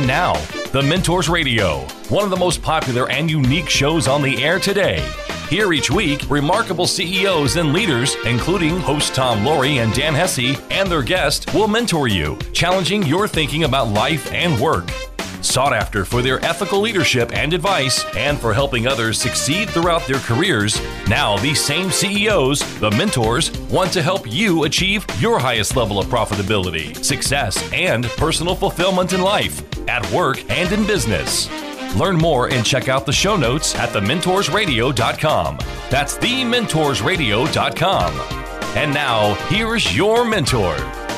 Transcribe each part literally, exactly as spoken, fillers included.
And now, The Mentors Radio, one of the most popular and unique shows on the air today. Here each week, remarkable C E Os and leaders, including host Tom Laurie and Dan Hesse, and their guest, will mentor you, challenging your thinking about life and work. Sought after for their ethical leadership and advice, and for helping others succeed throughout their careers, now these same C E Os, the mentors, want to help you achieve your highest level of profitability, success, and personal fulfillment in life, at work, and in business. Learn more and check out the show notes at the mentors radio dot com. That's the mentors radio dot com. And now, here's your mentor.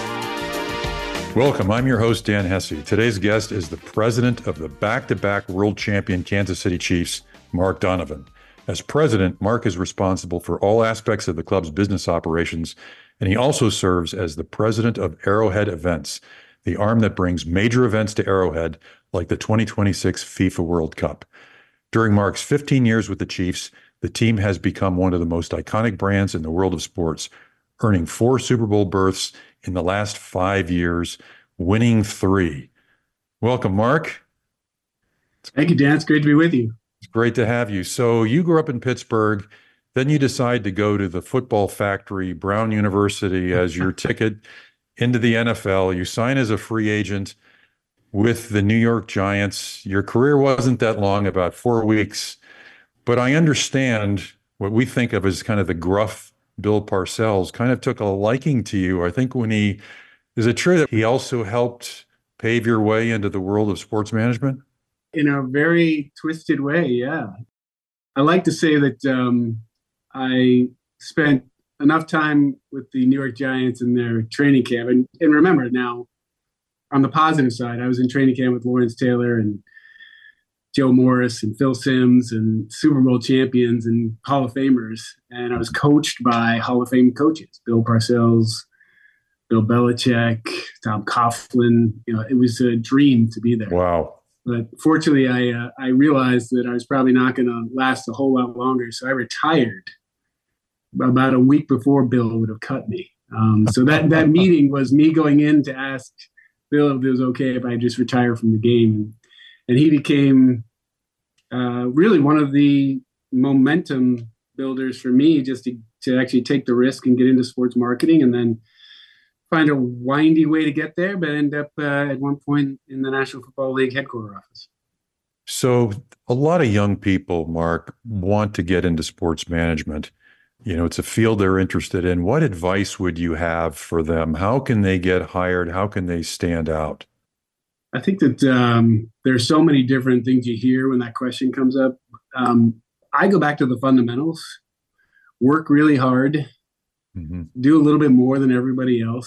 Welcome. I'm your host, Dan Hesse. Today's guest is the president of the back-to-back world champion Kansas City Chiefs, Mark Donovan. As president, Mark is responsible for all aspects of the club's business operations, and he also serves as the president of Arrowhead Events, the arm that brings major events to Arrowhead, like the twenty twenty-six FIFA World Cup. During Mark's fifteen years with the Chiefs, the team has become one of the most iconic brands in the world of sports, earning four Super Bowl berths in the last five years, winning three. Welcome, Mark. Thank you, Dan. It's great to be with you. It's great to have you. So you grew up in Pittsburgh, then you decide to go to the football factory, Brown University, as your ticket into the N F L. You sign as a free agent with the New York Giants. Your career wasn't that long, about four weeks, but I understand what we think of as kind of the gruff Bill Parcells kind of took a liking to you. I think when he, is it true that he also helped pave your way into the world of sports management? In a very twisted way, yeah. I like to say that um, I spent enough time with the New York Giants in their training camp. And, and remember now, on the positive side, I was in training camp with Lawrence Taylor and Joe Morris and Phil Simms and Super Bowl champions and Hall of Famers. And I was coached by Hall of Fame coaches, Bill Parcells, Bill Belichick, Tom Coughlin. You know, it was a dream to be there. Wow. But fortunately, I uh, I realized that I was probably not going to last a whole lot longer. So I retired about a week before Bill would have cut me. Um, so that, that meeting was me going in to ask Bill if it was okay if I just retire from the game. And he became uh, really one of the momentum builders for me, just to, to actually take the risk and get into sports marketing and then find a windy way to get there, but end up uh, at one point in the National Football League headquarters office. So a lot of young people, Mark, want to get into sports management. You know, it's a field they're interested in. What advice would you have for them? How can they get hired? How can they stand out? I think that um, there are so many different things you hear when that question comes up. Um, I go back to the fundamentals, work really hard, mm-hmm. do a little bit more than everybody else.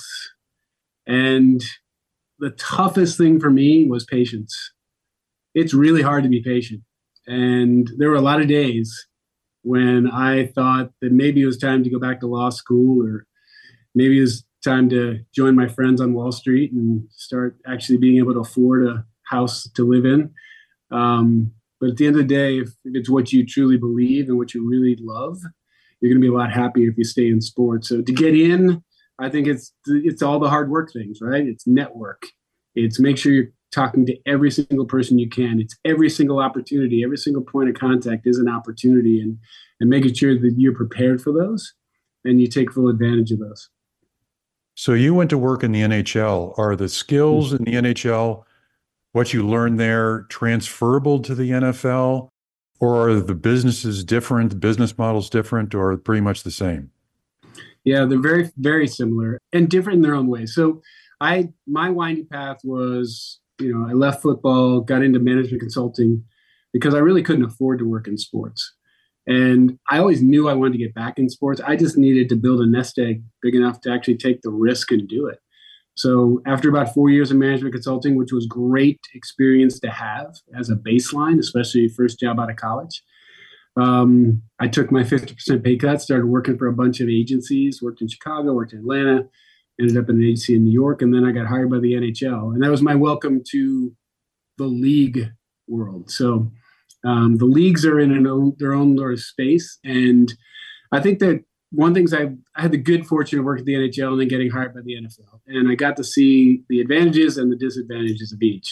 And the toughest thing for me was patience. It's really hard to be patient. And there were a lot of days when I thought that maybe it was time to go back to law school, or maybe it was time to join my friends on Wall Street and start actually being able to afford a house to live in. Um, but at the end of the day, if, if it's what you truly believe and what you really love, you're going to be a lot happier if you stay in sports. So to get in, I think it's it's all the hard work things, right? It's network. It's make sure you're talking to every single person you can. It's every single opportunity, every single point of contact is an opportunity, and, and making sure that you're prepared for those and you take full advantage of those. So you went to work in the N H L. Are the skills in the N H L, what you learned there, transferable to the N F L? Or are the businesses different, the business models different, or pretty much the same? Yeah, they're very, very similar and different in their own way. So I, my winding path was, you know, I left football, got into management consulting because I really couldn't afford to work in sports. And I always knew I wanted to get back in sports. I just needed to build a nest egg big enough to actually take the risk and do it. So after about four years of management consulting, which was great experience to have as a baseline, especially first job out of college, um, I took my fifty percent pay cut, started working for a bunch of agencies, worked in Chicago, worked in Atlanta, ended up in an agency in New York, and then I got hired by the N H L. And that was my welcome to the league world. So um, the leagues are in an own, their own sort of space. And I think that one thing is I, I had the good fortune of working at the N H L and then getting hired by the N F L. And I got to see the advantages and the disadvantages of each.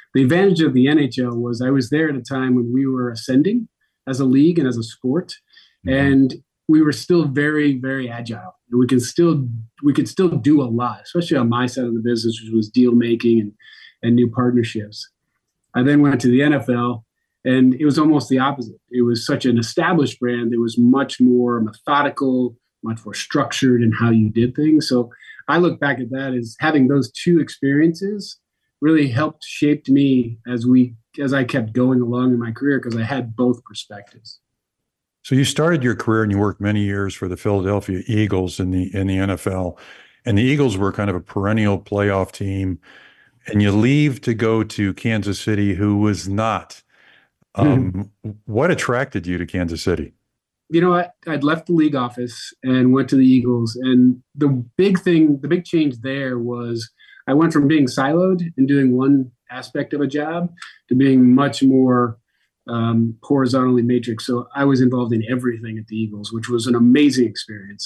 The advantage of the N H L was I was there at a time when we were ascending as a league and as a sport, mm-hmm. and we were still very, very agile. And we can still we could still do a lot, especially on my side of the business, which was deal making and, and new partnerships. I then went to the N F L, and it was almost the opposite. It was such an established brand. It was much more methodical, much more structured in how you did things. So I look back at that as having those two experiences really helped shaped me as we as I kept going along in my career, because I had both perspectives. So you started your career and you worked many years for the Philadelphia Eagles in the in the N F L, and the Eagles were kind of a perennial playoff team. And you leave to go to Kansas City, who was not. Um, mm-hmm. What attracted you to Kansas City? You know, I, I'd left the league office and went to the Eagles, and the big thing, the big change there was I went from being siloed and doing one aspect of a job to being much more um, horizontally matrix. So I was involved in everything at the Eagles, which was an amazing experience.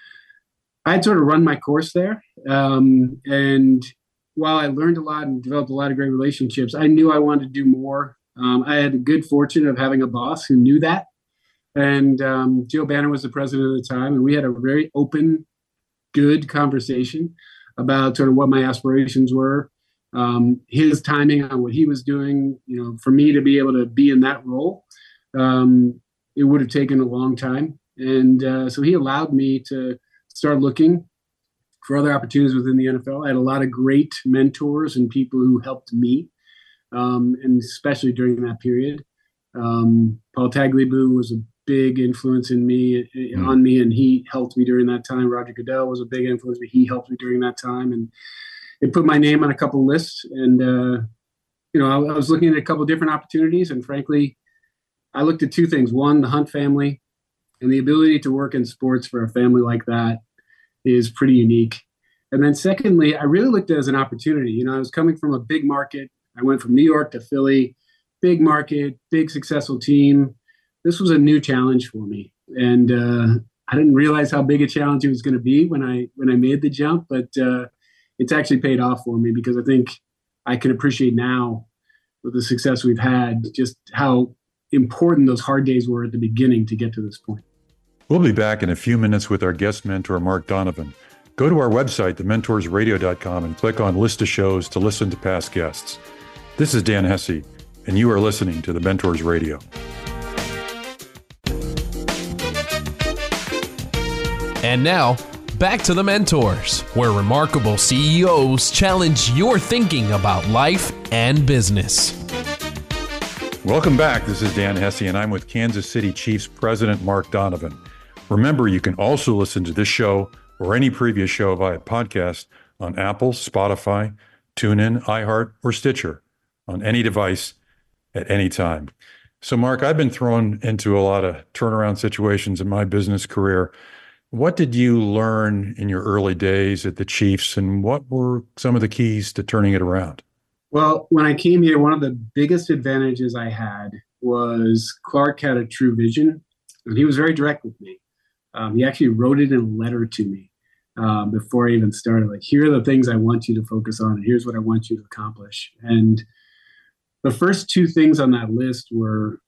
I'd sort of run my course there. Um, and while I learned a lot and developed a lot of great relationships, I knew I wanted to do more. Um, I had the good fortune of having a boss who knew that. And um, Joe Banner was the president at the time, and we had a very open, good conversation about sort of what my aspirations were, um, his timing on what he was doing. You know, for me to be able to be in that role, um, it would have taken a long time. And uh, so he allowed me to start looking for other opportunities within the N F L. I had a lot of great mentors and people who helped me, um, and especially during that period. Um, Paul Tagliabue was a big influence in me, mm. on me, and he helped me during that time. Roger Goodell was a big influence, but he helped me during that time, and it put my name on a couple lists. And uh, you know, I, I was looking at a couple different opportunities, and frankly, I looked at two things: one, the Hunt family, and the ability to work in sports for a family like that is pretty unique. And then secondly, I really looked at it as an opportunity. You know, I was coming from a big market. I went from New York to Philly, big market, big successful team. This was a new challenge for me, and uh, I didn't realize how big a challenge it was going to be when I when I made the jump. But uh, it's actually paid off for me, because I think I can appreciate now, with the success we've had, just how important those hard days were at the beginning to get to this point. We'll be back in a few minutes with our guest mentor, Mark Donovan. Go to our website, the mentors radio dot com, and click on List of Shows to listen to past guests. This is Dan Hesse, and you are listening to The Mentors Radio. And now, back to The Mentors, where remarkable C E Os challenge your thinking about life and business. Welcome back. This is Dan Hesse, and I'm with Kansas City Chiefs President Mark Donovan. Remember, you can also listen to this show or any previous show via podcast on Apple, Spotify, TuneIn, iHeart, or Stitcher on any device at any time. So, Mark, I've been thrown into a lot of turnaround situations in my business career. What did you learn in your early days at the Chiefs, and what were some of the keys to turning it around? Well, when I came here, one of the biggest advantages I had was Clark had a true vision, and he was very direct with me. Um, he actually wrote it in a letter to me um, before I even started. Like, here are the things I want you to focus on, and here's what I want you to accomplish. And the first two things on that list were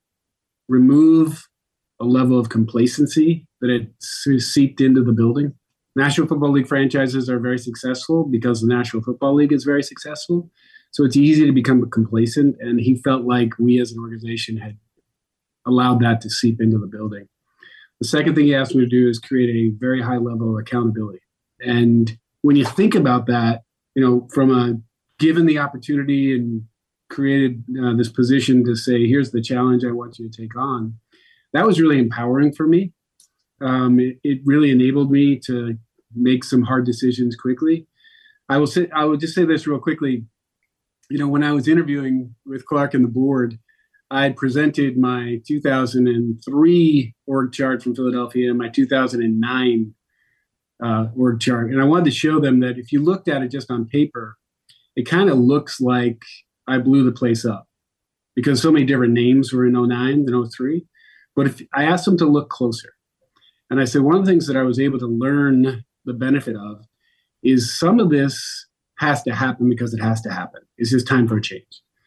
remove a level of complacency that had seeped into the building. National Football League franchises are very successful because the National Football League is very successful. So it's easy to become complacent, and he felt like we as an organization had allowed that to seep into the building. The second thing he asked me to do is create a very high level of accountability. And when you think about that, you know, from a given the opportunity and created uh, this position to say, here's the challenge I want you to take on, that was really empowering for me. Um, it, it really enabled me to make some hard decisions quickly. I will say, I will just say this real quickly. You know, when I was interviewing with Clark and the board, I had presented my two thousand three org chart from Philadelphia and my two thousand nine uh, org chart. And I wanted to show them that if you looked at it just on paper, it kind of looks like I blew the place up because so many different names were in oh nine and oh three. But if I asked them to look closer, and I said, one of the things that I was able to learn the benefit of is some of this has to happen because it has to happen. It's just time for a change.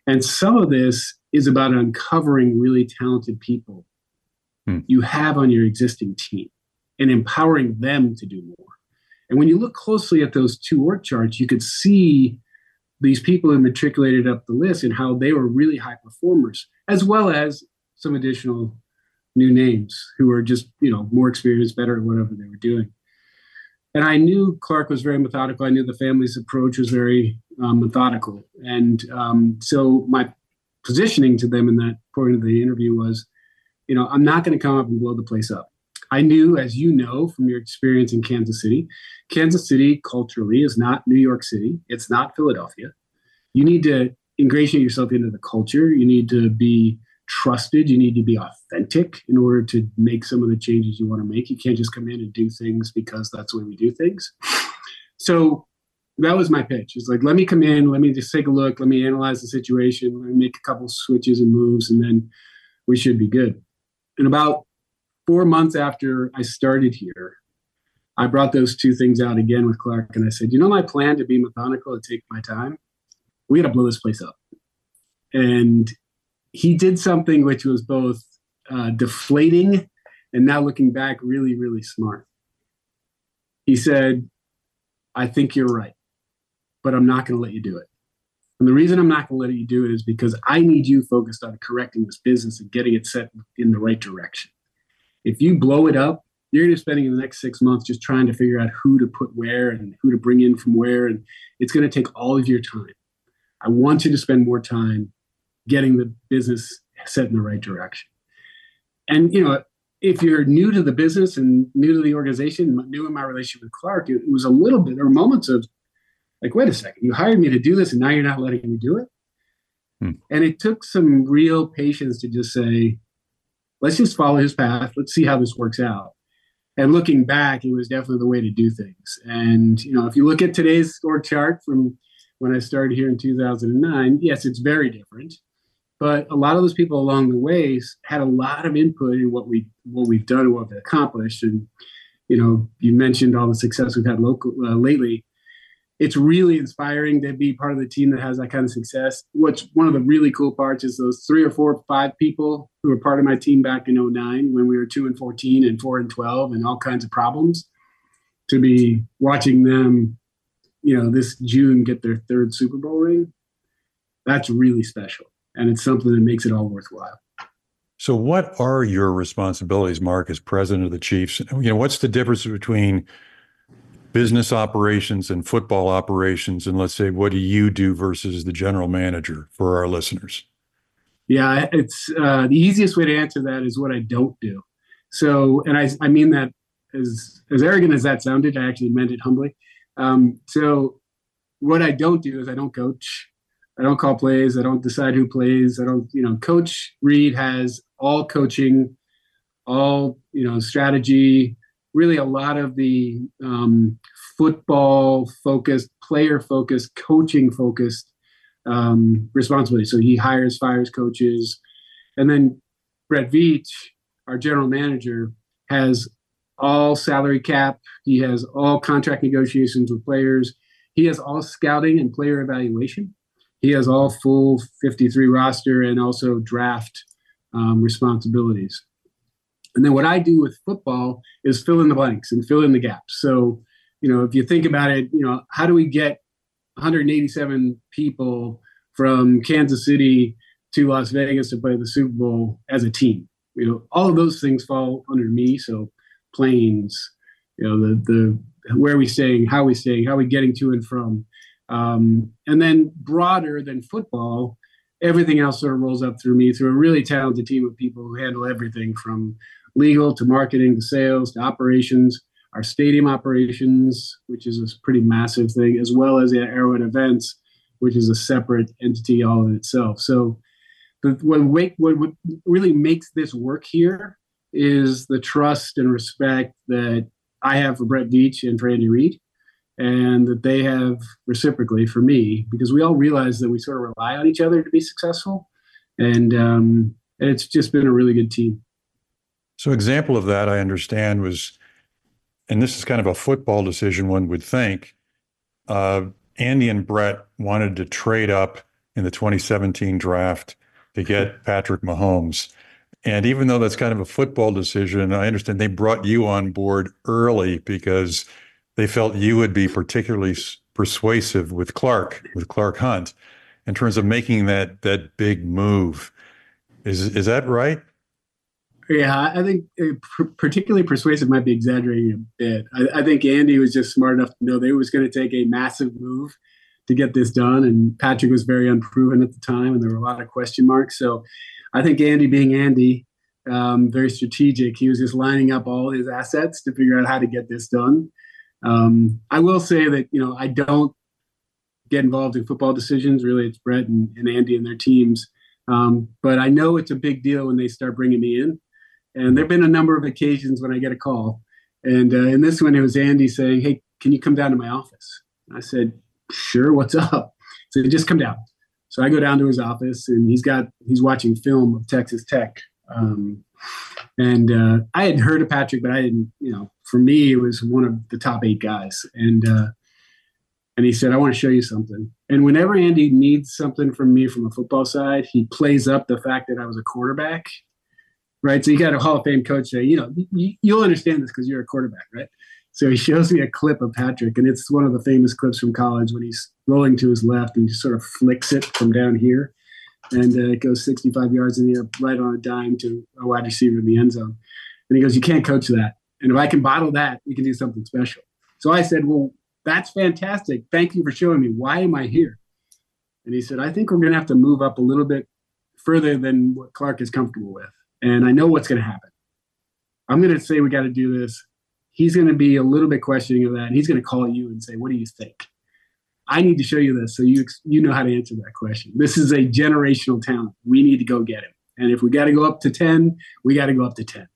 And some of this is about uncovering really talented people hmm. you have on your existing team and empowering them to do more. And when you look closely at those two org charts, you could see these people who matriculated up the list and how they were really high performers, as well as some additional new names who were just, you know, more experienced, better at whatever they were doing. And I knew Clark was very methodical. I knew the family's approach was very um, methodical. And um, so my positioning to them in that point of the interview was, you know, I'm not going to come up and blow the place up. I knew, as you know from your experience in Kansas City, Kansas City culturally is not New York City. It's not Philadelphia. You need to ingratiate yourself into the culture. You need to be trusted. You need to be authentic in order to make some of the changes you want to make. You can't just come in and do things because that's the way we do things. So that was my pitch. It's like, let me come in, let me just take a look, let me analyze the situation, let me make a couple switches and moves, and then we should be good. And about four months after I started here, I brought those two things out again with Clark, and I said, you know, my plan to be methodical and take my time, we got to blow this place up. And he did something which was both uh, deflating and now looking back, really, really smart. He said, I think you're right, but I'm not going to let you do it. And the reason I'm not going to let you do it is because I need you focused on correcting this business and getting it set in the right direction. If you blow it up, you're going to be spending the next six months just trying to figure out who to put where and who to bring in from where. And it's going to take all of your time. I want you to spend more time getting the business set in the right direction. And, you know, if you're new to the business and new to the organization, new in my relationship with Clark, it was a little bit, there were moments of like, wait a second, you hired me to do this and now you're not letting me do it. Hmm. And it took some real patience to just say, let's just follow his path. Let's see how this works out. And looking back, it was definitely the way to do things. And, you know, if you look at today's org chart from when I started here in two thousand nine, yes, it's very different. But a lot of those people along the way had a lot of input in what we what we've done and what we've accomplished. And you know, you mentioned all the success we've had local uh, lately. It's really inspiring to be part of the team that has that kind of success. What's one of the really cool parts is those three or four, five people who were part of my team back in oh nine when we were two and fourteen and four and twelve and all kinds of problems. To be watching them, you know, this June get their third Super Bowl ring. That's really special. And it's something that makes it all worthwhile. So what are your responsibilities, Mark, as president of the Chiefs? You know, what's the difference between business operations and football operations? And let's say, what do you do versus the general manager for our listeners? Yeah, it's uh, the easiest way to answer that is what I don't do. So, and I, I mean that as, as arrogant as that sounded, I actually meant it humbly. Um, so what I don't do is I don't coach. I don't call plays. I don't decide who plays. I don't, you know, Coach Reid has all coaching, all, you know, strategy, really a lot of the um, football focused, player focused, coaching focused um, responsibility. So he hires, fires coaches. And then Brett Veach, our general manager, has all salary cap. He has all contract negotiations with players. He has all scouting and player evaluation. He has all full fifty-three roster and also draft um, responsibilities. And then what I do with football is fill in the blanks and fill in the gaps. So, you know, if you think about it, you know, how do we get one hundred eighty-seven people from Kansas City to Las Vegas to play the Super Bowl as a team? You know, all of those things fall under me. So planes, you know, the the where are we staying, how are we staying, how are we getting to and from? Um, and then broader than football, everything else sort of rolls up through me through a really talented team of people who handle everything from legal to marketing to sales to operations, our stadium operations, which is a pretty massive thing, as well as Arrowhead Events, which is a separate entity all in itself. So the, what, what, what really makes this work here is the trust and respect that I have for Brett Veach and for Andy Reid, and that they have reciprocally for me, because we all realize that we sort of rely on each other to be successful. And, um, and it's just been a really good team. So example of that, I understand, was, and this is kind of a football decision one would think, uh, Andy and Brett wanted to trade up in the twenty seventeen draft to get Patrick Mahomes. And even though that's kind of a football decision, I understand they brought you on board early because they felt you would be particularly persuasive with Clark, with Clark Hunt, in terms of making that that big move. Is is that right? Yeah, I think particularly persuasive might be exaggerating a bit. I, I think Andy was just smart enough to know they was going to take a massive move to get this done, and Patrick was very unproven at the time, and there were a lot of question marks. So I think Andy, being Andy, um, very strategic, he was just lining up all his assets to figure out how to get this done. Um, I will say that, you know, I don't get involved in football decisions. Really, it's Brett and, and Andy and their teams. Um, but I know it's a big deal when they start bringing me in. And there have been a number of occasions when I get a call. And uh, in this one, it was Andy saying, hey, can you come down to my office? I said, sure, what's up? So just come down. So I go down to his office, and he's got he's watching film of Texas Tech. Um, and uh, I had heard of Patrick, but I didn't, you know, for me, it was one of the top eight guys. And uh, and he said, I want to show you something. And whenever Andy needs something from me from a football side, he plays up the fact that I was a quarterback. Right. So you got a Hall of Fame coach say, you know, you, you'll understand this because you're a quarterback. Right. So he shows me a clip of Patrick, and it's one of the famous clips from college when he's rolling to his left and just sort of flicks it from down here. And uh, it goes sixty-five yards in the air, right on a dime to a wide receiver in the end zone. And he goes, you can't coach that. And if I can bottle that, we can do something special. So I said, well, that's fantastic. Thank you for showing me. Why am I here? And he said, I think we're going to have to move up a little bit further than what Clark is comfortable with. And I know what's going to happen. I'm going to say we got to do this. He's going to be a little bit questioning of that. And he's going to call you and say, what do you think? I need to show you this so you you know how to answer that question. This is a generational talent. We need to go get him. And if we got to go up to ten, we got to go up to ten.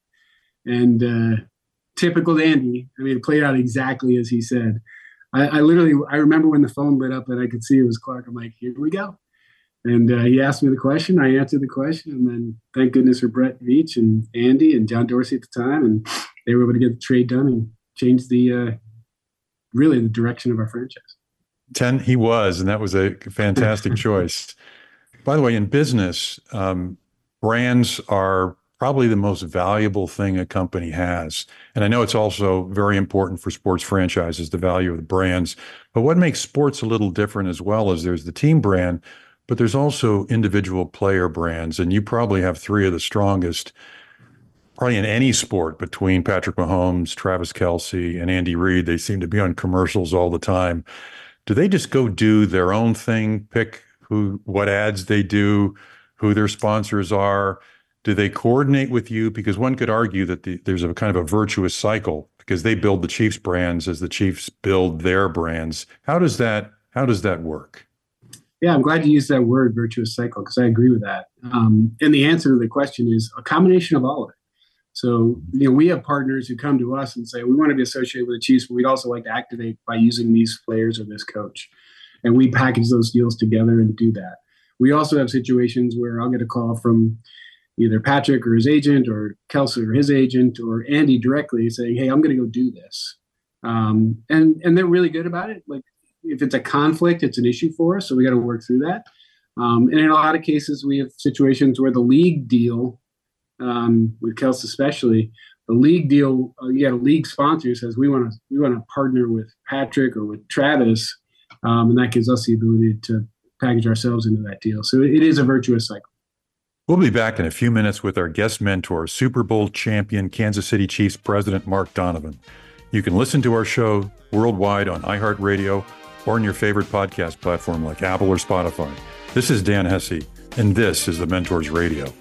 And uh, typical Andy, I mean, it played out exactly as he said. I, I literally, I remember when the phone lit up and I could see it was Clark. I'm like, here we go. And uh, he asked me the question. I answered the question. And then thank goodness for Brett Veach and Andy and John Dorsey at the time. And they were able to get the trade done and change the, uh, really the direction of our franchise. ten, he was, and that was a fantastic choice. By the way, in business, um, brands are probably the most valuable thing a company has. And I know it's also very important for sports franchises, the value of the brands. But what makes sports a little different as well is there's the team brand, but there's also individual player brands. And you probably have three of the strongest, probably in any sport, between Patrick Mahomes, Travis Kelce, and Andy Reid. They seem to be on commercials all the time. Do they just go do their own thing, pick who, what ads they do, who their sponsors are? Do they coordinate with you? Because one could argue that the, there's a kind of a virtuous cycle because they build the Chiefs brands as the Chiefs build their brands. How does that, how does that work? Yeah, I'm glad you used that word, virtuous cycle, because I agree with that. Um, and the answer to the question is a combination of all of it. So, you know, we have partners who come to us and say, we want to be associated with the Chiefs, but we'd also like to activate by using these players or this coach. And we package those deals together and do that. We also have situations where I'll get a call from either Patrick or his agent or Kelce or his agent or Andy directly saying, hey, I'm going to go do this. Um, and, and they're really good about it. Like if it's a conflict, it's an issue for us. So we got to work through that. Um, and in a lot of cases, we have situations where the league deal, um, with Kelce especially, the league deal, uh, you got a league sponsor who says we want to we want to partner with Patrick or with Travis, um, and that gives us the ability to package ourselves into that deal. So it is a virtuous cycle. We'll be back in a few minutes with our guest mentor, Super Bowl champion Kansas City Chiefs President Mark Donovan. You can listen to our show worldwide on iHeartRadio or on your favorite podcast platform like Apple or Spotify. This is Dan Hesse, and this is the Mentors Radio.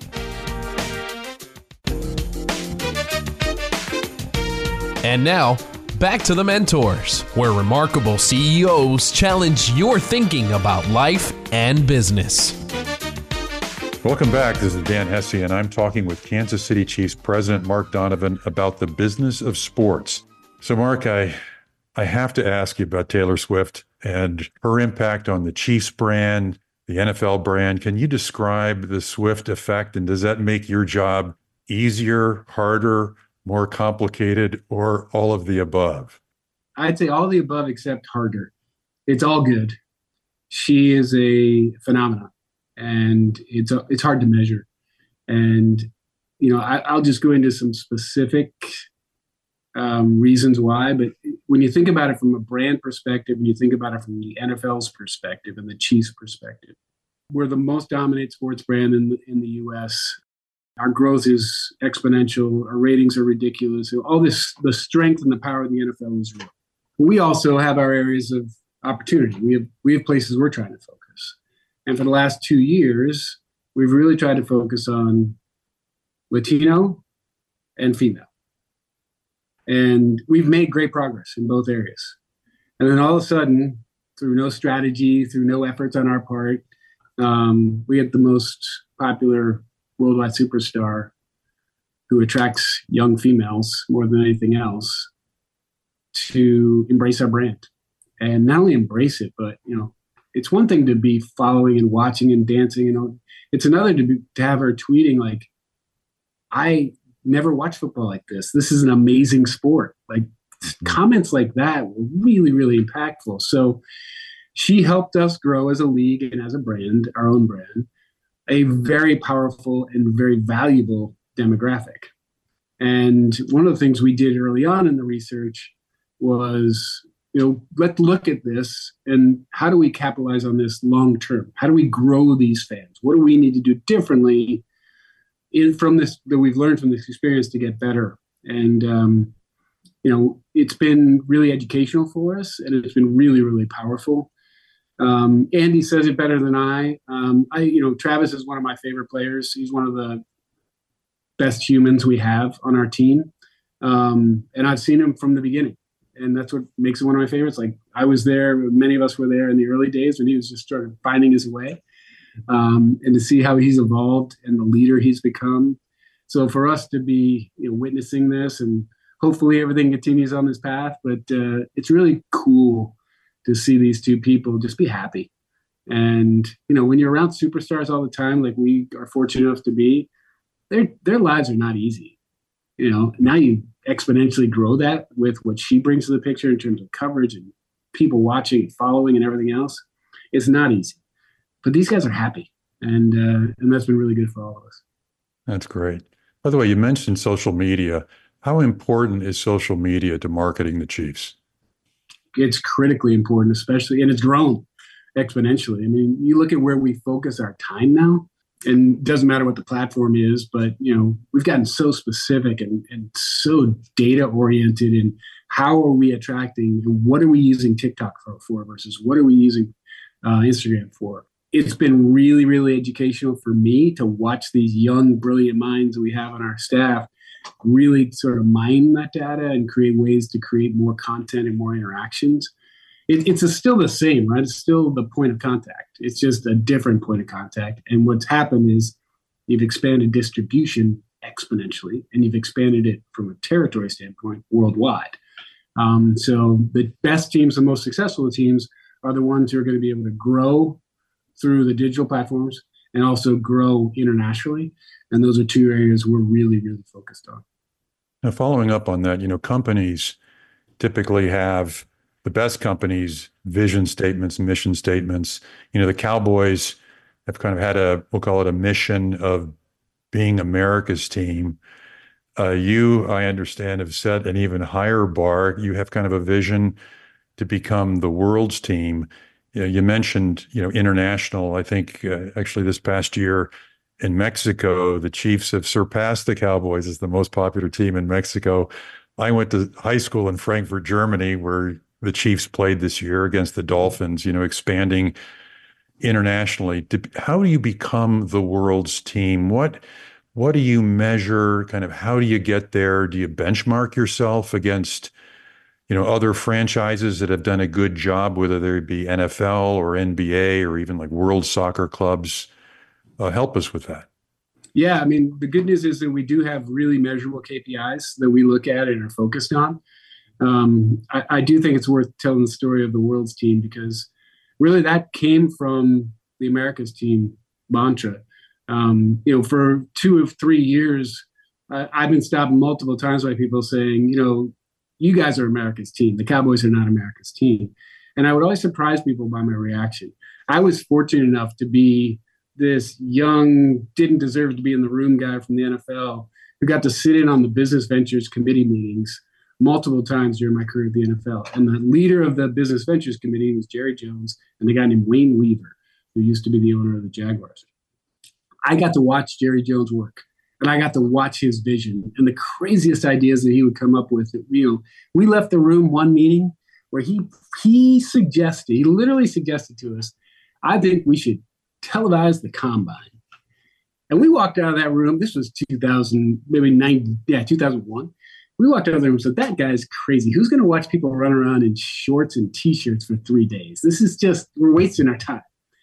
And now, back to the Mentors, where remarkable C E Os challenge your thinking about life and business. Welcome back. This is Dan Hesse, and I'm talking with Kansas City Chiefs President Mark Donovan about the business of sports. So, Mark, I, I have to ask you about Taylor Swift and her impact on the Chiefs brand, the N F L brand. Can you describe the Swift effect, and does that make your job easier, harder, more complicated, or all of the above? I'd say all the above except harder. It's all good. she is a phenomenon, and it's a, it's hard to measure. And you know, I, I'll just go into some specific um, reasons why. But when you think about it from a brand perspective, and you think about it from the N F L's perspective and the Chiefs' perspective, we're the most dominant sports brand in the, in the U S. Our growth is exponential. Our ratings are ridiculous. So all this, the strength and the power of the N F L is real. We also have our areas of opportunity. We have we have places we're trying to focus. And for the last two years, we've really tried to focus on Latino and female. And we've made great progress in both areas. And then all of a sudden, through no strategy, through no efforts on our part, um, we had the most popular worldwide superstar who attracts young females more than anything else to embrace our brand. And not only embrace it, but, you know, it's one thing to be following and watching and dancing. You know, it's another to be, to have her tweeting like, I never watched football like this. This is an amazing sport. Like comments like that were really, really impactful. So she helped us grow as a league and as a brand, our own brand, a very powerful and very valuable demographic. And one of the things we did early on in the research was, you know, let's look at this and how do we capitalize on this long term? How do we grow these fans? What do we need to do differently in from this that we've learned from this experience to get better? And um, you know, it's been really educational for us, and it's been really, really powerful. Um, Andy says it better than I. Um, I, you know, Travis is one of my favorite players. He's one of the best humans we have on our team, um, and I've seen him from the beginning. And that's what makes it one of my favorites. Like I was there, many of us were there in the early days when he was just started finding his way, um, and to see how he's evolved and the leader he's become. So for us to be, you know, witnessing this, and hopefully everything continues on this path, but uh, it's really cool to see these two people just be happy. And, you know, when you're around superstars all the time, like we are fortunate enough to be, their their lives are not easy. You know, now you exponentially grow that with what she brings to the picture in terms of coverage and people watching and following and everything else. It's not easy, but these guys are happy, and uh, and that's been really good for all of us. That's great. By the way, you mentioned social media. How important is social media to marketing the Chiefs? It's critically important, especially, and it's grown exponentially. I mean, you look at where we focus our time now, and it doesn't matter what the platform is, but, you know, we've gotten so specific and, and so data oriented in how are we attracting and what are we using TikTok for, for versus what are we using uh, Instagram for. It's been really, really educational for me to watch these young, brilliant minds that we have on our staff really sort of mine that data and create ways to create more content and more interactions. It, it's a, still the same, right? It's still the point of contact. It's just a different point of contact. And what's happened is you've expanded distribution exponentially, and you've expanded it from a territory standpoint worldwide. Um, so the best teams, the most successful teams are the ones who are going to be able to grow through the digital platforms and also grow internationally. And those are two areas we're really, really focused on. Now, following up on that, you know, companies typically have the best companies, vision statements, mission statements. You know, the Cowboys have kind of had a, we'll call it a mission of being America's team. Uh, you, I understand, have set an even higher bar. You have kind of a vision to become the world's team. You know, you mentioned, you know, international. I think uh, actually this past year in Mexico, the Chiefs have surpassed the Cowboys as the most popular team in Mexico. I went to high school in Frankfurt, Germany, where the Chiefs played this year against the Dolphins, you know, expanding internationally. How do you become the world's team? What what do you measure? Kind of how do you get there? Do you benchmark yourself against, you know, other franchises that have done a good job, whether they be N F L or N B A or even like world soccer clubs? Uh, help us with that. Yeah, I mean, the good news is that we do have really measurable K P Is that we look at and are focused on. Um, I, I do think it's worth telling the story of the world's team, because really that came from the America's team mantra. Um, you know, for two of three years, uh, I've been stopped multiple times by people saying, you know, you guys are America's team. The Cowboys are not America's team. And I would always surprise people by my reaction. I was fortunate enough to be this young, didn't deserve to be in the room guy from the N F L who got to sit in on the business ventures committee meetings multiple times during my career at the N F L. And the leader of the business ventures committee was Jerry Jones and the guy named Wayne Weaver, who used to be the owner of the Jaguars. I got to watch Jerry Jones work, and I got to watch his vision and the craziest ideas that he would come up with. You know, we left the room one meeting where he he suggested, he literally suggested to us, I think we should televise the combine. And we walked out of that room. This was two thousand, maybe ninety, yeah, two thousand one. We walked out of the room and said, that guy's crazy. Who's going to watch people run around in shorts and T-shirts for three days? This is just, we're wasting our time.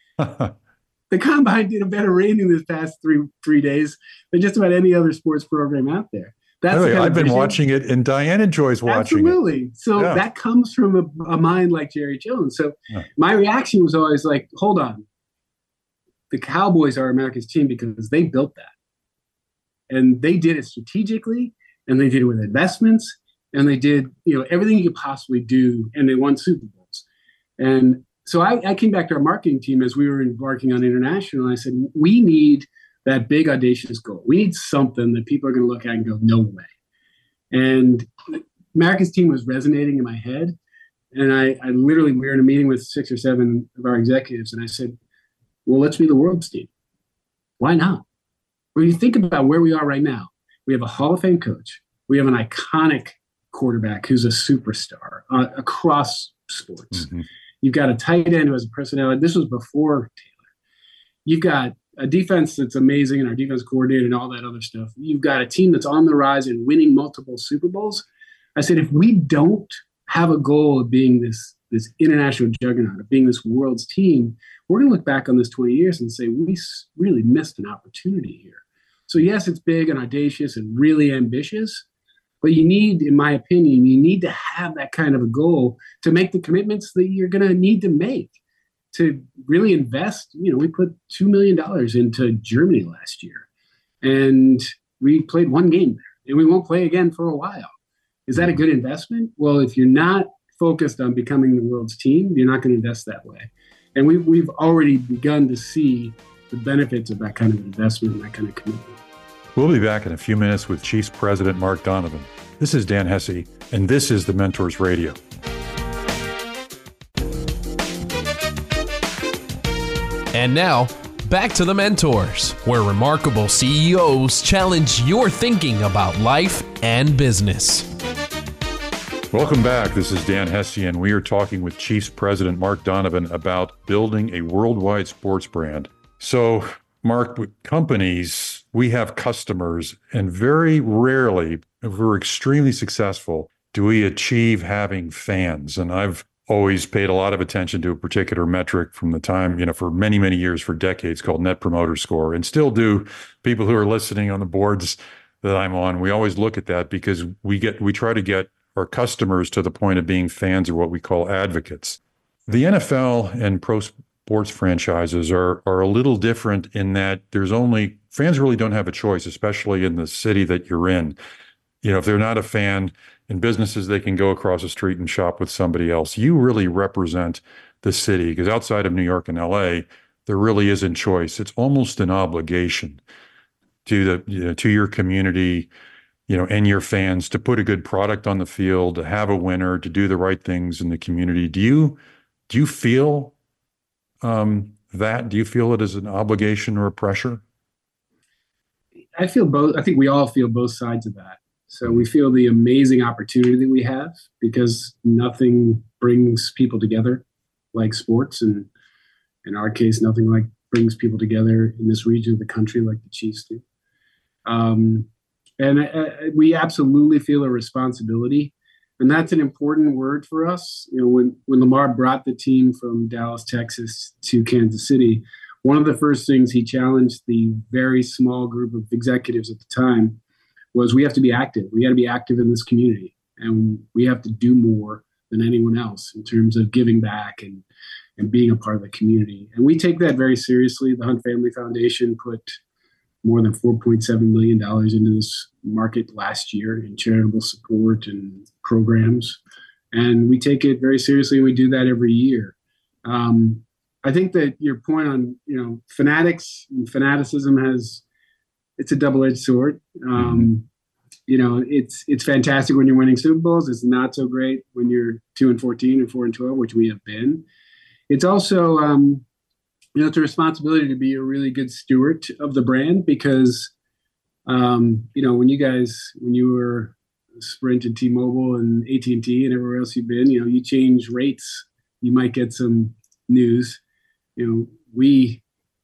The combine did a better rating this past three three days than just about any other sports program out there. That's really, the I've been vision. watching it, and Diane enjoys watching Absolutely. it. So Yeah. that comes from a, a mind like Jerry Jones. So Yeah. my reaction was always like, hold on. The Cowboys are America's team because they built that. And they did it strategically, and they did it with investments, and they did, you know, everything you could possibly do, and they won Super Bowls. And so I, I came back to our marketing team as we were embarking on international, and I said, we need that big, audacious goal. We need something that people are going to look at and go, no way. And America's team was resonating in my head. And I, I literally, we were in a meeting with six or seven of our executives, and I said, well, let's be the world's team. Why not? When you think about where we are right now, we have a Hall of Fame coach. We have an iconic quarterback who's a superstar uh, across sports. Mm-hmm. You've got a tight end who has a personality. This was before Taylor. You've got a defense that's amazing and our defense coordinator and all that other stuff. You've got a team that's on the rise and winning multiple Super Bowls. I said, if we don't have a goal of being this, this international juggernaut, of being this world's team, we're going to look back on this twenty years and say, we really missed an opportunity here. So yes, it's big and audacious and really ambitious, but you need, in my opinion, you need to have that kind of a goal to make the commitments that you're going to need to make to really invest. You know, we put two million dollars into Germany last year, and we played one game there, and we won't play again for a while. Is that a good investment? Well, if you're not focused on becoming the world's team, you're not going to invest that way. And we've, we've already begun to see the benefits of that kind of investment and that kind of commitment. We'll be back in a few minutes with Chiefs President Mark Donovan. This is Dan Hesse, and this is the Mentors Radio. And now, back to the Mentors, where remarkable C E Os challenge your thinking about life and business. Welcome back. This is Dan Hesse, and we are talking with Chiefs President Mark Donovan about building a worldwide sports brand. So, Mark, with companies, we have customers, and very rarely, if we're extremely successful, do we achieve having fans. And I've always paid a lot of attention to a particular metric from the time, you know, for many, many years, for decades, called Net Promoter Score, and still do. People who are listening on the boards that I'm on, we always look at that because we get, we try to get our customers to the point of being fans, or what we call advocates. The N F L and pro sports franchises are are a little different in that there's only, fans really don't have a choice, especially in the city that you're in. You know, if they're not a fan, in businesses, they can go across the street and shop with somebody else. You really represent the city, because outside of New York and L A, there really isn't choice. It's almost an obligation to the, you know, to your community, you know, and your fans, to put a good product on the field, to have a winner, to do the right things in the community. Do you do you feel um, that? Do you feel it as an obligation or a pressure? I feel both. I think we all feel both sides of that. So we feel the amazing opportunity that we have, because nothing brings people together like sports, and in our case, nothing like brings people together in this region of the country like the Chiefs do. Um, And uh, we absolutely feel a responsibility. And that's an important word for us. You know, when, when Lamar brought the team from Dallas, Texas to Kansas City, one of the first things he challenged the very small group of executives at the time was, we have to be active. We got to be active in this community. And we have to do more than anyone else in terms of giving back and, and being a part of the community. And we take that very seriously. The Hunt Family Foundation put more than four point seven million dollars into this market last year in charitable support and programs. and we take it very seriously. We do that every year. Um, I think that your point on, you know, fanatics and fanaticism has, it's a double-edged sword. Um, mm-hmm. You know, it's it's fantastic when you're winning Super Bowls. It's not so great when you're two and fourteen and four and twelve, which we have been. It's also, um, you know, it's a responsibility to be a really good steward of the brand because, um, you know, when you guys, when you were Sprint and T-Mobile and A T and T and everywhere else you've been, you know, you change rates, you might get some news. You know, we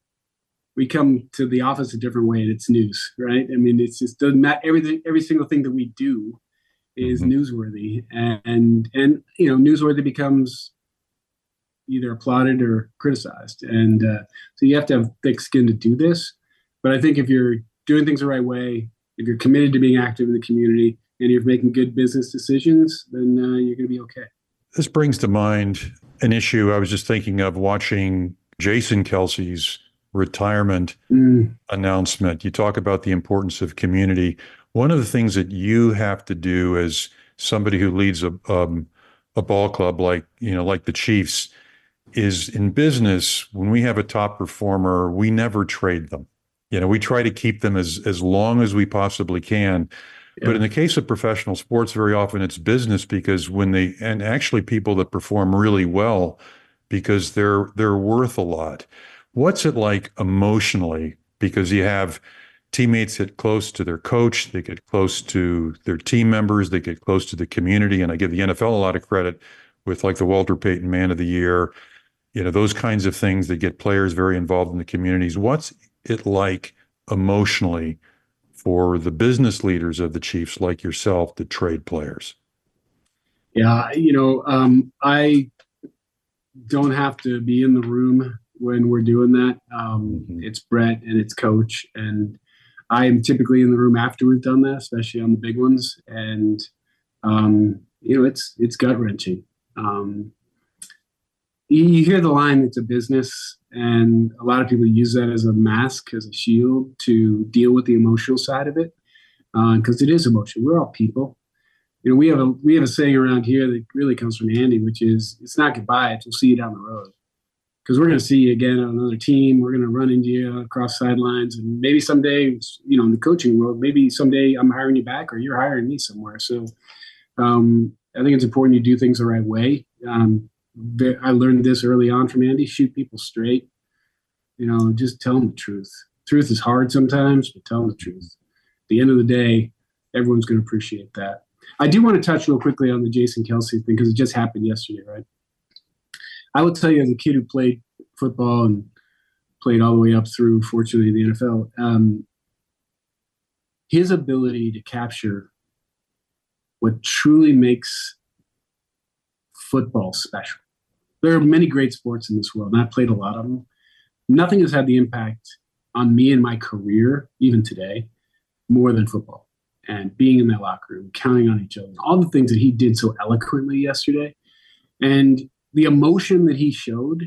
we come to the office a different way, and it's news, right? I mean, it's just doesn't matter. Everything, every single thing that we do is mm-hmm. newsworthy, and, and and you know, newsworthy becomes either applauded or criticized, and uh, so you have to have thick skin to do this. But I think if you're doing things the right way, if you're committed to being active in the community, and you're making good business decisions, then uh, you're going to be okay. This brings to mind an issue I was just thinking of watching Jason Kelce's retirement mm. announcement. You talk about the importance of community. One of the things that you have to do as somebody who leads a um, a ball club like, you know, like the Chiefs is in business, when we have a top performer, we never trade them. You know, we try to keep them as as long as we possibly can. Yeah. But in the case of professional sports, very often it's business because when they, and actually people that perform really well because they're they're worth a lot. What's it like emotionally? Because you have teammates get close to their coach, they get close to their team members, they get close to the community. And I give the N F L a lot of credit with like the Walter Payton Man of the Year, you know, those kinds of things that get players very involved in the communities. What's it like emotionally for the business leaders of the Chiefs like yourself to trade players? Yeah, you know, um, I don't have to be in the room when we're doing that. Um, mm-hmm. It's Brett and it's coach. And I am typically in the room after we've done that, especially on the big ones. And, um, you know, it's it's gut wrenching. Um, you, you hear the line, it's a business. And a lot of people use that as a mask, as a shield to deal with the emotional side of it. Because uh, it is emotional. We're all people. You know, we have a we have a saying around here that really comes from Andy, which is, it's not goodbye, it's we'll see you down the road. Because we're going to see you again on another team. We're going to run into you across sidelines. And maybe someday, you know, in the coaching world, maybe someday I'm hiring you back or you're hiring me somewhere. So um, I think it's important you do things the right way. Um, I learned this early on from Andy, shoot people straight. You know, just tell them the truth. Truth is hard sometimes, but tell them the truth. At the end of the day, everyone's going to appreciate that. I do want to touch real quickly on the Jason Kelce thing because it just happened yesterday, right? I will tell you, as a kid who played football and played all the way up through, fortunately, the N F L, um, his ability to capture what truly makes football special. There are many great sports in this world, and I've played a lot of them. Nothing has had the impact on me and my career, even today, more than football. And being in that locker room, counting on each other, all the things that he did so eloquently yesterday. And the emotion that he showed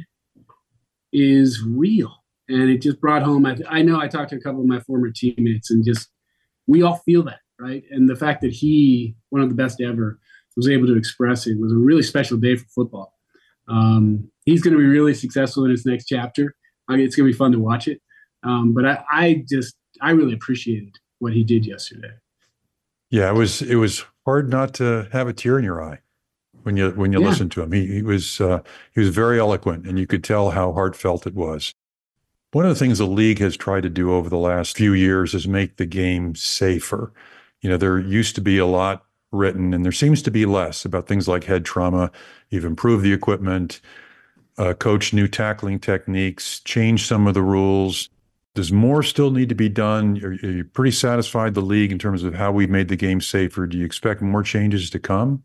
is real. And it just brought home, I, I know I talked to a couple of my former teammates and just, we all feel that, right? And the fact that he, one of the best ever, was able to express it was a really special day for football. Um, he's going to be really successful in his next chapter. I mean, it's going to be fun to watch it. Um, but I, I just, I really appreciated what he did yesterday. Yeah, it was, it was hard not to have a tear in your eye when you when you yeah. listen to him. He, he was uh, he was very eloquent, and you could tell how heartfelt it was. One of the things the league has tried to do over the last few years is make the game safer. You know, there used to be a lot written, and there seems to be less about things like head trauma. You've improved the equipment, uh, coached new tackling techniques, changed some of the rules. Does more still need to be done? Are, are you pretty satisfied the league in terms of how we've made the game safer? Do you expect more changes to come?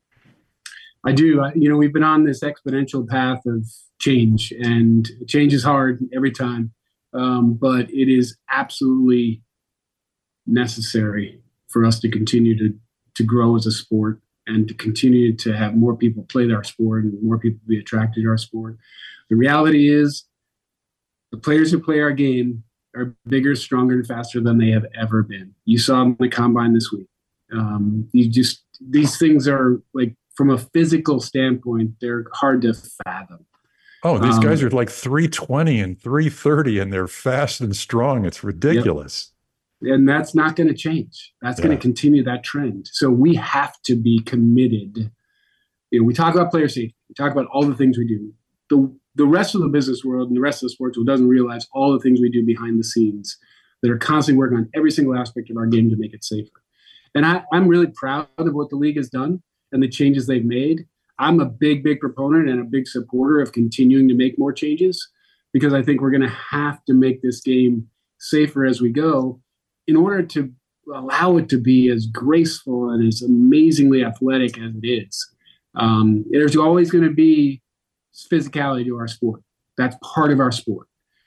I do. You know, we've been on this exponential path of change, and change is hard every time, um, but it is absolutely necessary for us to continue to to grow as a sport and to continue to have more people play our sport and more people be attracted to our sport. The reality is the players who play our game are bigger, stronger, and faster than they have ever been. You saw them in the combine this week. Um, you just, these things are like from a physical standpoint, they're hard to fathom. Oh, these um, guys are like three twenty and three thirty, and they're fast and strong. It's ridiculous. Yep. And that's not going to change. That's yeah. going to continue that trend. So we have to be committed. You know, we talk about player safety. We talk about all the things we do. The the rest of the business world and the rest of the sports world doesn't realize all the things we do behind the scenes that are constantly working on every single aspect of our game to make it safer. And I, I'm really proud of what the league has done and the changes they've made. I'm a big, big proponent and a big supporter of continuing to make more changes, because I think we're going to have to make this game safer as we go in order to allow it to be as graceful and as amazingly athletic as it is. Um, there's always going to be physicality to our sport. That's part of our sport.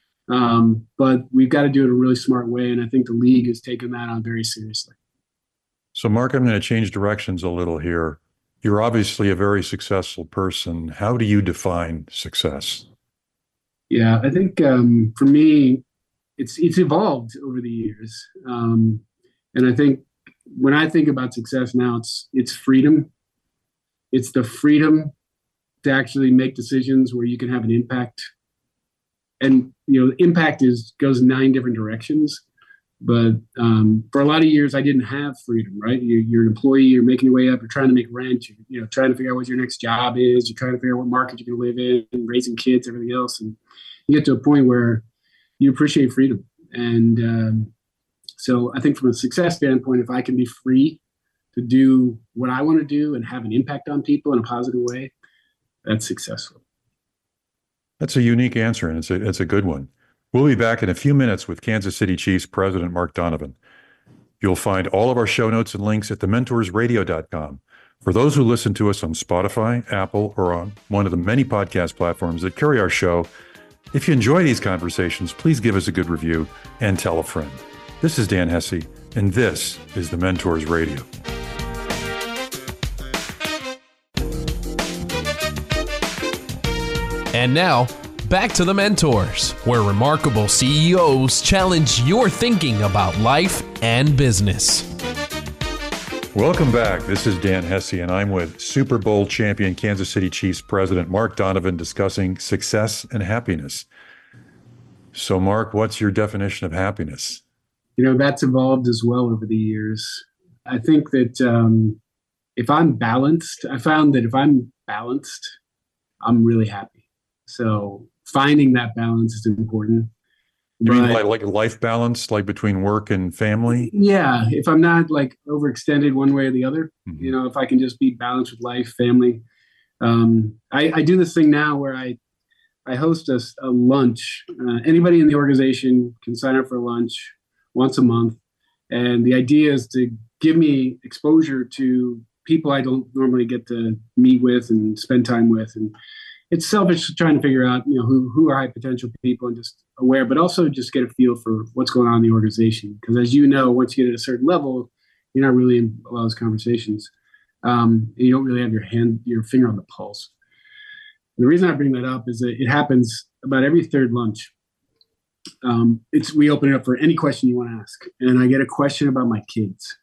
Um, but we've got to do it in a really smart way, and I think the league has taken that on very seriously. So, Mark, I'm going to change directions a little here. You're obviously a very successful person. How do you define success? Yeah, I think um, for me, it's it's evolved over the years. Um, and I think when I think about success now, it's it's freedom. It's the freedom to actually make decisions where you can have an impact. And, you know, impact is goes nine different directions. But um, for a lot of years, I didn't have freedom, right? You're, you're an employee, you're making your way up, you're trying to make rent, you're, you know, trying to figure out what your next job is, you're trying to figure out what market you're going to live in, raising kids, everything else. And you get to a point where you appreciate freedom. And um, so I think from a success standpoint, if I can be free to do what I want to do and have an impact on people in a positive way, that's successful. That's a unique answer, and it's a, it's a good one. We'll be back in a few minutes with Kansas City Chiefs President Mark Donovan. You'll find all of our show notes and links at the mentors radio dot com. For those who listen to us on Spotify, Apple, or on one of the many podcast platforms that carry our show, if you enjoy these conversations, please give us a good review and tell a friend. This is Dan Hesse, and this is the Mentors Radio. And now, back to the Mentors, where remarkable C E Os challenge your thinking about life and business. Welcome back. This is Dan Hesse, and I'm with Super Bowl champion Kansas City Chiefs President Mark Donovan discussing success and happiness. So, Mark, what's your definition of happiness? You know, that's evolved as well over the years. I think that um, if I'm balanced, I found that if I'm balanced, I'm really happy. So finding that balance is important. You mean like, like life balance, like between work and family? Yeah. If I'm not like overextended one way or the other, mm-hmm. you know, if I can just be balanced with life, family. Um, I, I do this thing now where I, I host a, a lunch. Uh, anybody in the organization can sign up for lunch once a month. And the idea is to give me exposure to people I don't normally get to meet with and spend time with. And it's selfish trying to figure out, you know, who, who are high potential people and just aware, but also just get a feel for what's going on in the organization. Because as you know, once you get at a certain level, you're not really in a lot of those conversations. Um, and you don't really have your hand, your finger on the pulse. And the reason I bring that up is that it happens about every third lunch. Um, it's we open it up for any question you want to ask, and I get a question about my kids,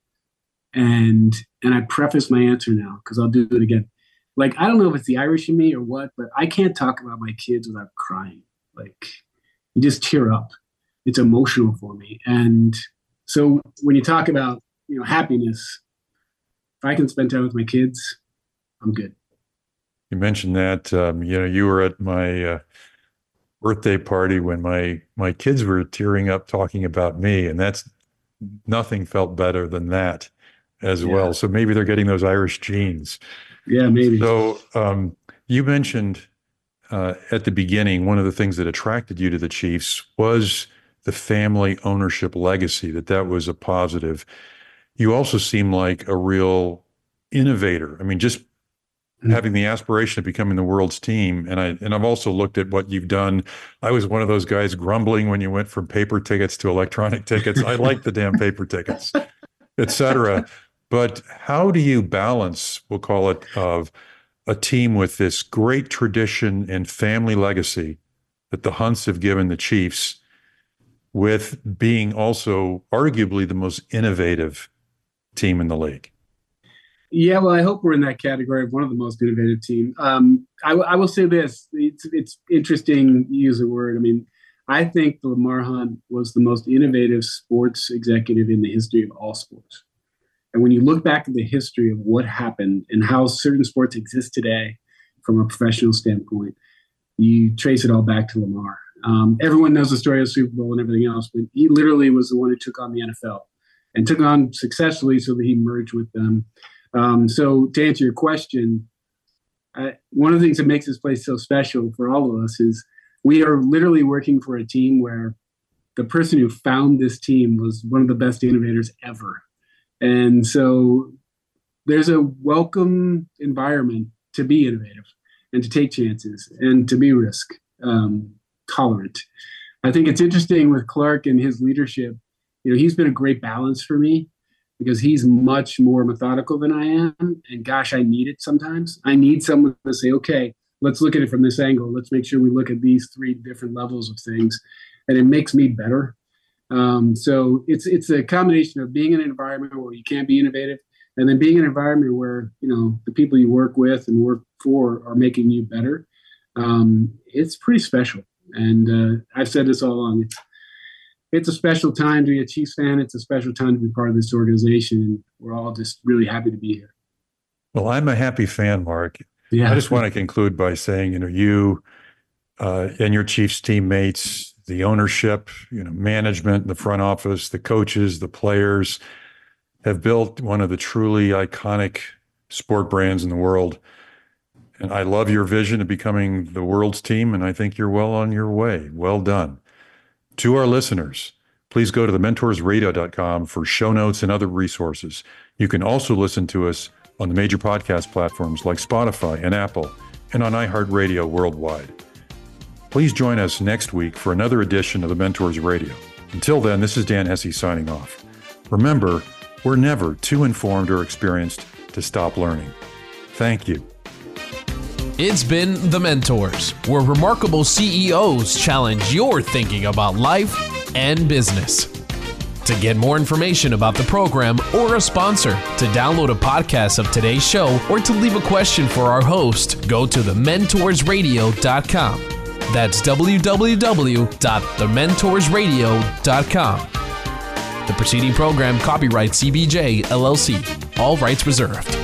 and and I preface my answer now because I'll do it again. Like, I don't know if it's the Irish in me or what, but I can't talk about my kids without crying. Like, you just tear up. It's emotional for me. And so when you talk about, you know, happiness, if I can spend time with my kids, I'm good. You mentioned that, um, you know, you were at my uh, birthday party when my, my kids were tearing up talking about me, and that's nothing felt better than that as yeah. well. So maybe they're getting those Irish genes. Yeah, maybe. So um, you mentioned uh, at the beginning, one of the things that attracted you to the Chiefs was the family ownership legacy, that that was a positive. You also seem like a real innovator. I mean, just mm-hmm. having the aspiration of becoming the world's team. And, I, and I've also looked at what you've done. I was one of those guys grumbling when you went from paper tickets to electronic tickets. I like the damn paper tickets, et cetera. But how do you balance, we'll call it, of a team with this great tradition and family legacy that the Hunts have given the Chiefs with being also arguably the most innovative team in the league? Yeah, well, I hope we're in that category of one of the most innovative team. Um, I, w- I will say this: it's it's interesting you use the word. I mean, I think Lamar Hunt was the most innovative sports executive in the history of all sports. And when you look back at the history of what happened and how certain sports exist today, from a professional standpoint, you trace it all back to Lamar. Um, everyone knows the story of the Super Bowl and everything else, but he literally was the one who took on the N F L and took on successfully so that he merged with them. Um, so to answer your question, I, one of the things that makes this place so special for all of us is we are literally working for a team where the person who found this team was one of the best innovators ever. And so there's a welcome environment to be innovative and to take chances and to be risk um, tolerant. I think it's interesting with Clark and his leadership. You know, he's been a great balance for me because he's much more methodical than I am. And gosh, I need it sometimes. I need someone to say, okay, let's look at it from this angle. Let's make sure we look at these three different levels of things. And it makes me better. Um, so it's it's a combination of being in an environment where you can't be innovative and then being in an environment where, you know, the people you work with and work for are making you better. Um, it's pretty special. And uh, I've said this all along. It's, it's a special time to be a Chiefs fan. It's a special time to be part of this organization. And we're all just really happy to be here. Well, I'm a happy fan, Mark. Yeah. I just want to conclude by saying, you know, you uh, and your Chiefs teammates, the ownership, you know, management, the front office, the coaches, the players have built one of the truly iconic sport brands in the world. And I love your vision of becoming the world's team, and I think you're well on your way. Well done. To our listeners, please go to the mentors radio dot com for show notes and other resources. You can also listen to us on the major podcast platforms like Spotify and Apple, and on iHeartRadio worldwide. Please join us next week for another edition of the Mentors Radio. Until then, this is Dan Hesse signing off. Remember, we're never too informed or experienced to stop learning. Thank you. It's been The Mentors, where remarkable C E Os challenge your thinking about life and business. To get more information about the program or a sponsor, to download a podcast of today's show, or to leave a question for our host, go to the mentors radio dot com. That's w w w dot the mentors radio dot com. The preceding program copyright C B J L L C. All rights reserved.